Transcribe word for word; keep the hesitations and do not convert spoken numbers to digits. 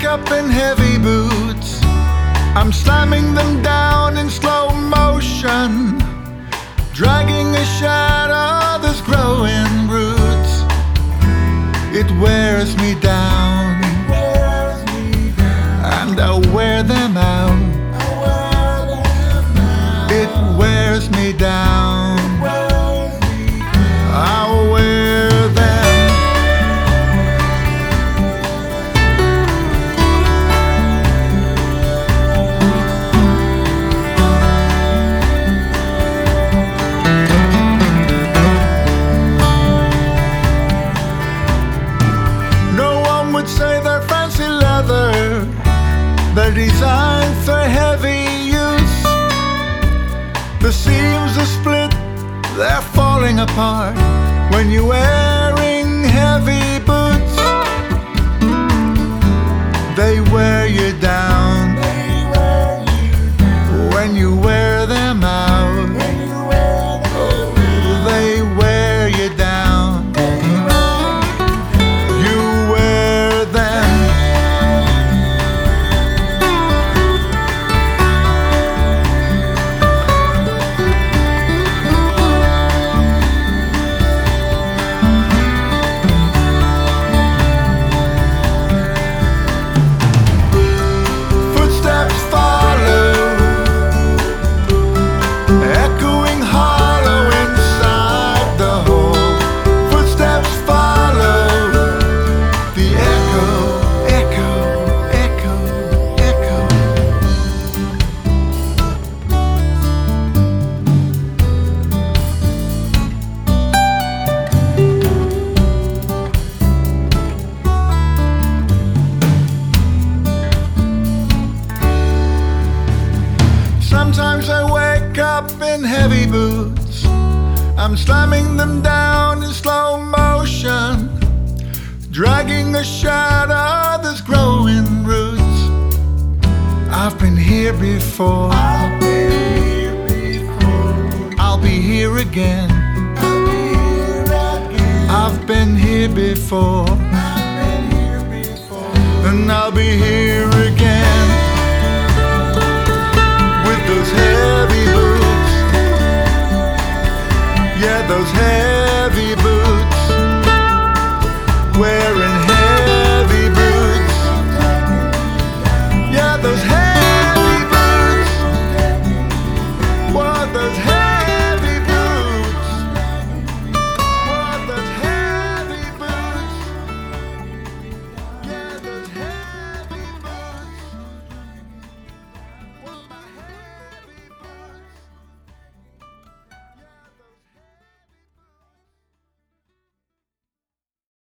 up in heavy boots. I'm slamming them down in slow motion, dragging a shadow that's growing roots. It wears me down, and I wear them out. It wears me down, I wear them. No one would say they're fancy leather, they're designed for heavy use. The seams are split, they're falling apart when you're wearing heavy boots. They wear you down when you wear them out. Oh, they wear you down, you wear them. Sometimes I wake up in heavy boots. I'm slamming them down in slow motion, dragging a shadow that's growing roots. I've been here before, I've been here before. I'll be here again, I'll be here again. I've been here before, I've been here before. And I'll be here again. Those heavy boots, yeah, those heavy